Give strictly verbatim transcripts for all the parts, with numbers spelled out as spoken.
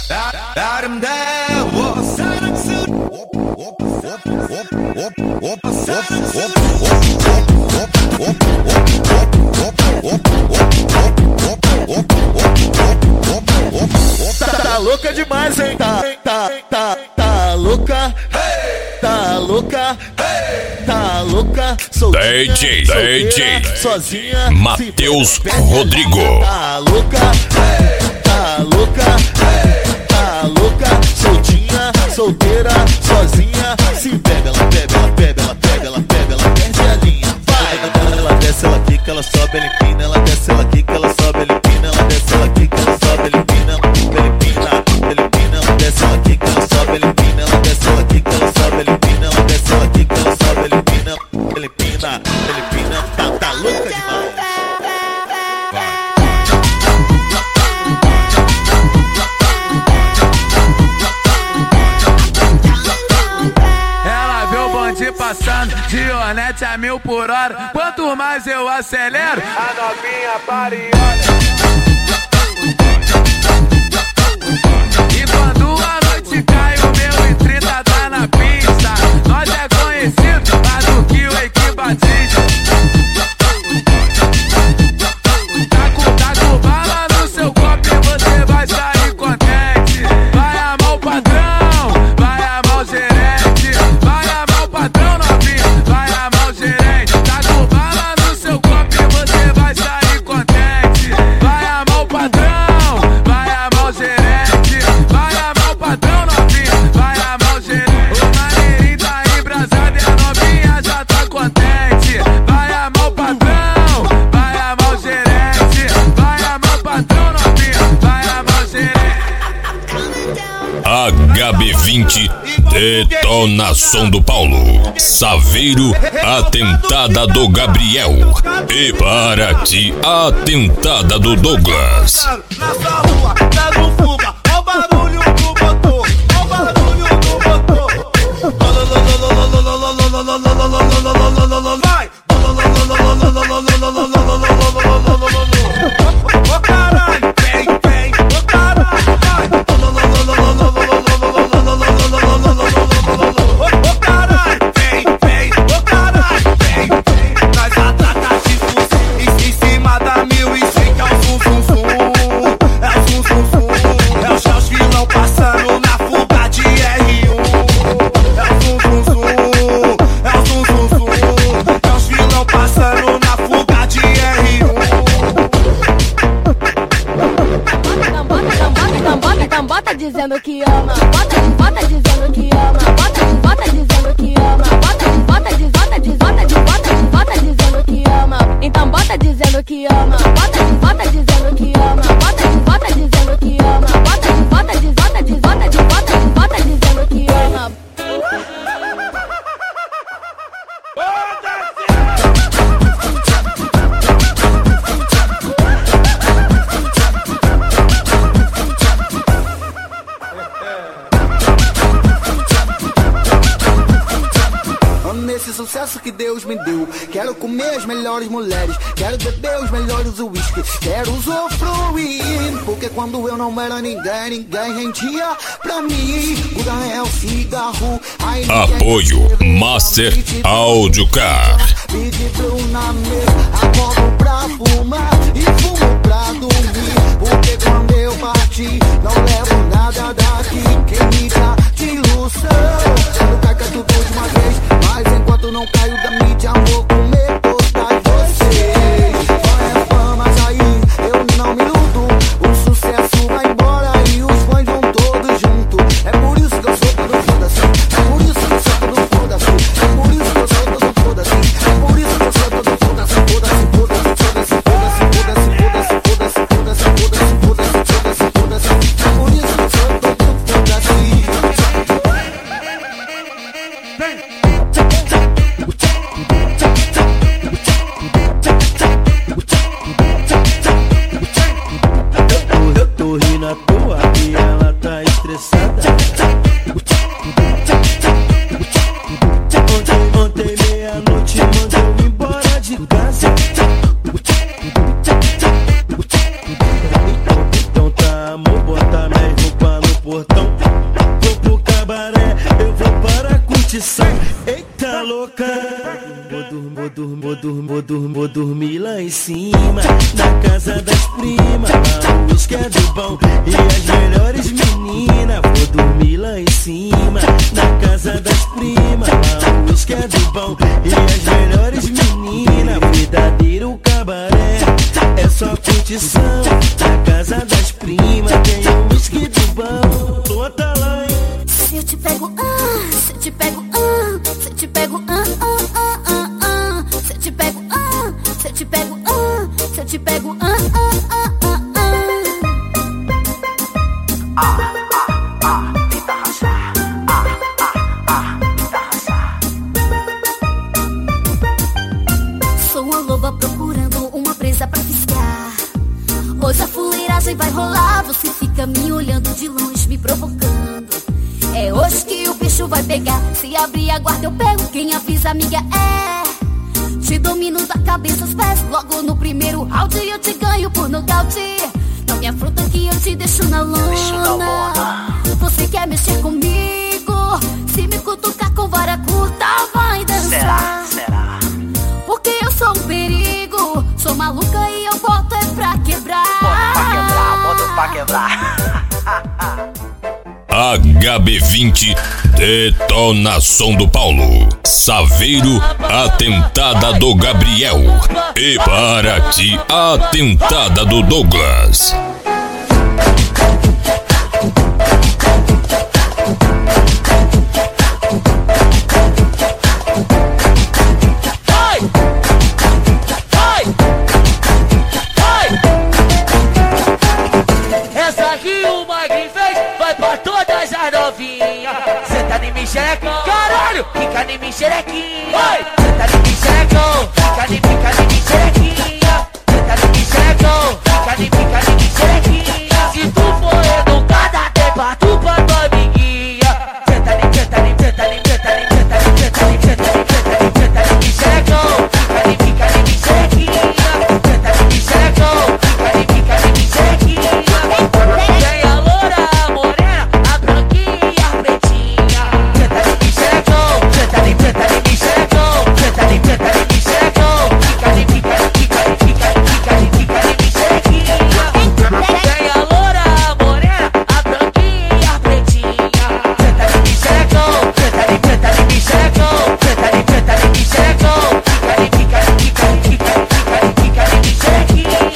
아름다워 사랑스러워 Tá louca demais, hein? Tá, tá, tá, tá louca, tá louca, tá louca, solteira, D J, D J, sozinha, Matheus Rodrigo. Tá louca, tá louca, tá louca, soltinha, solteira, sozinha, se pega, ela pega, ela pega, ela pega, ela pega, ela perde a linha. Vai, ela desce, ela quica, ela sobe, ela empina, ela desce, ela quica, ela sobe, ela empina, ela desce, ela quica, ela sobe, ela empina, ela empina, ela empina, ela desce, ela quica, ela sobe, ela empina, ela desce, ela quica, ela sobe, ela empina, ela desce, ela quica, ela sobe, ela empina, ela empina, ela empina, tá, tá louca demais. Passando de Hornet a mil por hora. Quanto mais eu acelero, a novinha para e olha. E quando a noite cai, o meu e trinta tá na pista. Nós é conhecido, mais do que o Equipe Batista. Tá com, tá com bala no seu copo e você vai sair contente. Vai amar o patrão, vai amar o gerente, vai amar o patrão novinho, vai amar o gerente. Tá com bala no seu copo e você vai sair contente. Vai amar o patrão, vai amar o gerente, vai amar o patrão novinho, vai amar o gerente. O maneirinho tá embrasado e a novinha já tá contente. Vai amar o patrão, vai amar o gerente, vai amar o patrão novinho, vai amar o gerente. H B vinte, detonação do Paulo. Saveiro, atentada do Gabriel. E para ti, atentada do Douglas. Nessa rua, pega o fuba, ó o barulho do motor, ó o barulho do motor. Vai! Ô caralho, vem, vem, ô caralho, vai! Ô caralho, vem, vem, ô caralho, vem, vem. Nós ataca de fuzil em cima da mil e cem, que é o zum zum zum. É o zum zum zum. É o Charles vilão passando na fuga de R um. É o zum zum zum. É o zum zum zum. É os vilão passando na fuga de R um. Não bota, não bota, não bota, não bota dizendo que ama. Bota, bota dizendo que ama. Bota, bota dizendo que ama. Bota, bota, diz, bota, diz, bota, diz, bota, bota dizendo que ama. Então bota dizendo que ama. Bota, bota dizendo que ama. Bota, bota dizendo que ama. Bota, bota, diz, bota, diz, bota, diz, bota, bota dizendo que ama. Nesse sucesso que Deus me deu, quero comer as melhores mulheres, quero beber os melhores uísque, quero usufruir, porque quando eu não era ninguém, ninguém rendia pra mim. Guga é o cigarro. Apoio Master Audio Car. Pedi pro na mesa, acordo pra fumar e fumo pra dormir, porque quando eu parti, não levo nada daqui. Quem me dá de ilusão, quando cai, cai tudo de uma vez. Mas enquanto não caio da mídia, vou comer todas vocês. Só é fama sair, eu não me iludo. O sucesso vai embora e os fãs vão todos juntos. É por isso que eu sou todo foda-se. É por isso que eu sou todo foda-se. É por isso que eu sou todo foda-se. É por isso que eu sou todo foda-se. Foda-se, foda-se, foda-se, foda-se, foda-se, foda-se, foda-se, foda-se, foda-se, foda-se, foda-se, foda-se. É por isso que eu sou todo foda-se. vou dormir lá em cima, na casa das primas. Lá o uísque é do bom e as melhores meninas. Vou dormir lá em cima, na casa das primas. Lá o uísque é do bom e as melhores meninas. Verdadeiro cabaré, é só curtição. Na casa das primas tem o uísque do bom. Bota lá, hein? Se eu te pego, ah, se eu te pego, ah, se eu te pego, ah, ah, ah, ah, ah. Se eu te pego, ah, se eu te pego, ah, se eu te pego, ah, ah, ah, ah, ah. Ah, ah, ah, tenta rachar. Ah, ah, ah, tenta rachar. Sou uma loba procurando uma presa pra fisgar. Hoje a fuleiragem vai rolar. Você fica me olhando de longe, me provocando. É hoje que o bicho vai pegar. Se abrir a guarda eu pego. Quem avisa, amiga, é. Te domino da cabeça aos pés. Logo no primeiro round eu te ganho por nocaute. Não me afronta que eu te deixo na lona. Você quer mexer comigo? Se me cutucar com vara curta, vai dançar. Será? Será? Porque eu sou um perigo. Sou maluca e eu boto é pra quebrar. Boto pra quebrar, boto pra quebrar. H B vinte Detonação do Paulo, Saveiro, a tentada do Gabriel e para ti a tentada do Douglas. Senta em mim, xerecão. Caralho! Fica em mim, xerequinha. Senta em mim, xerecão. Fica em mim, fica em mim, xerequinha. Senta em mim, xerecão. Fica em mim, fica em mim, xerequinha. Se tu for educada, tem pra tu pra tua amiguinha. Senta em mim, senta em mim, senta em mim, senta em mim, senta em mim, senta em mim, senta em mim, senta em mim, senta em mim, xerecão. Fica em mim, fica em mim, xerequinha. Senta em mim, xerecão. Fica em mim, fica em mim, xerequinha. Tem a loura, a morena, a branquinha e a pretinha. Senta em mim, xerecão. Senta em mim, senta em mim, xerecão. Senta em mim, senta em mim, xerecão. Fica em mim, fica em mim, fica em mim, fica em mim, fica em mim, fica em mim, xerequinha. Tem a loura, a morena, a branquinha e a pretinha. Senta em mim, xerecão. Senta em mim, senta em mim, xerecão. Senta em mim, senta em mim, xerecão. Fica em mim, fica em mim, fica em mim, fica em mim, fica em mim, fica em mim, xerequinha.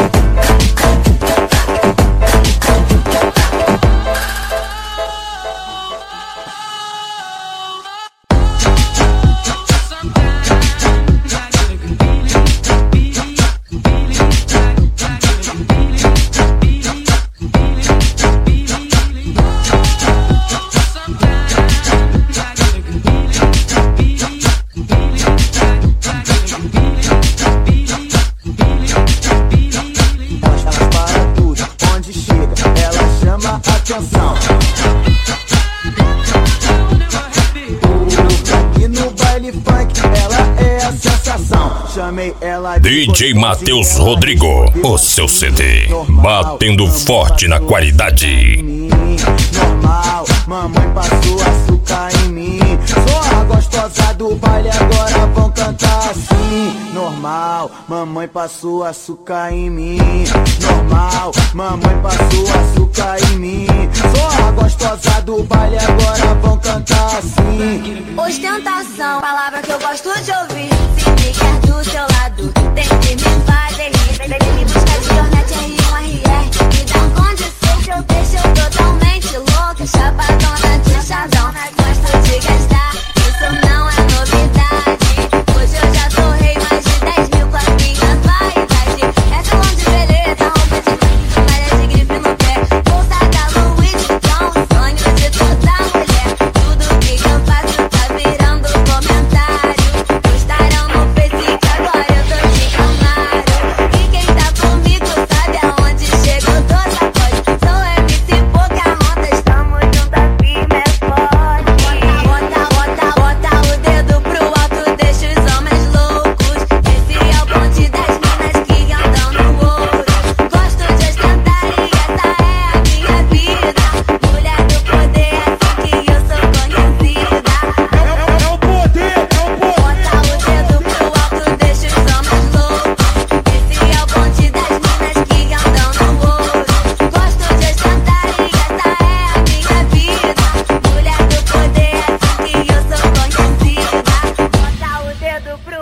D J Matheus Rodrigo, o seu C D, batendo forte na qualidade. Normal, mamãe passou açúcar em mim. Sou a gostosa do baile, agora vão cantar assim. Normal, mamãe passou açúcar em mim. Normal, mamãe passou açúcar em mim. Sou a gostosa do baile, agora vão cantar assim. Ostentação, palavra que eu gosto de ouvir. Se me quer do seu lado, tem que me fazer rir. Tem que me buscar de Hornet em um R R. Me dá um condição que eu deixo totalmente louca. Chapadona de chazão, gosto de gastar. Isso não é novidade. Hoje eu já torrei mais de dez mil com a minha vaidade. É salão de beleza, roupa de malha de grife no pé. Bolsa da Louis Vuitton, sonho de toda mulher. Tudo que eu faço tá virando comentário. Postar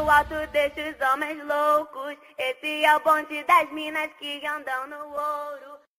pro alto, deixa os homens loucos. Esse é o bonde das minas que andam no ouro.